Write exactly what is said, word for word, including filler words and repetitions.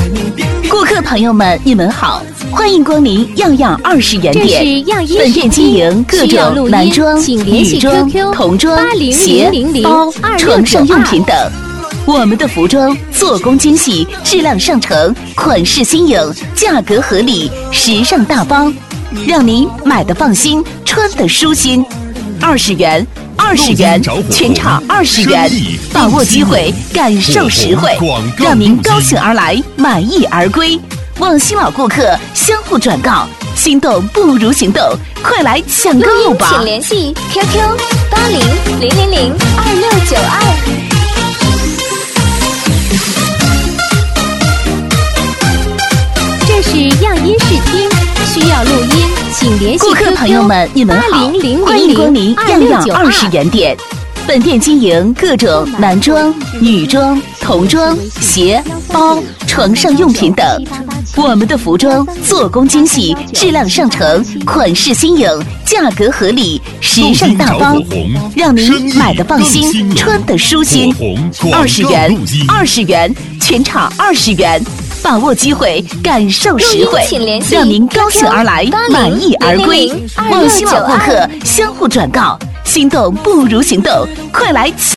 顾客朋友们，你们好，欢迎光临样样二十元店。本店经营各种男装、女装、童装、鞋、包、床上用品等。我们的服装做工精细，质量上乘，款式新颖，价格合理，时尚大方，让您买的放心，穿的舒心。二十元。二十元，全场二十元，把握机会，感受实惠，让您高兴而来，满意而归。望新老顾客相互转告，心动不如行动，快来抢购吧！ 请联系 Q Q 八零零零零二六九二。这是样音视听，需要录音。请联系顾客朋友们，你们好，欢迎光临样样二十元店。本店经营各种男装、女装、童装、鞋、包、床上用品等。我们的服装做工精细，质量上乘，款式新颖，价格合理，时尚大方，让您买的放心，穿的舒心。二十元，二十元，全场二十元。把握机会，感受实惠，让您高兴而来，满意而归。望新老顾客相互转告，心动不如行动，快来！